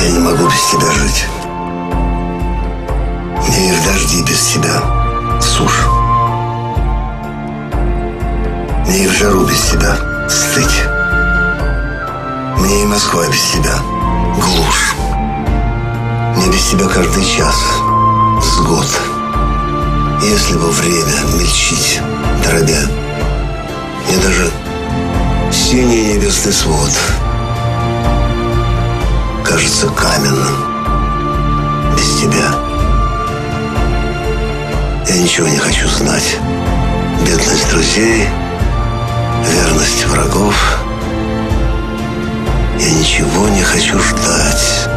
Я не могу без тебя жить. Мне и в дожди без тебя сушь. Мне и в жару без тебя стыть. Мне и Москва без тебя глушь. Мне без тебя каждый час сгод. Если бы время мельчить, дробя, мне даже синий небесный свод кажется каменным без тебя. Я ничего не хочу знать. Бедность друзей, верность врагов. Я ничего не хочу ждать.